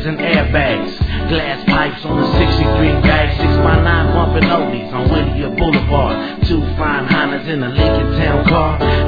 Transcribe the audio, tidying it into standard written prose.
and airbags. Glass pipes on the 63 bag. 6x9 bumping oldies on Whittier Boulevard. Two fine Hondas in a Lincoln Town car.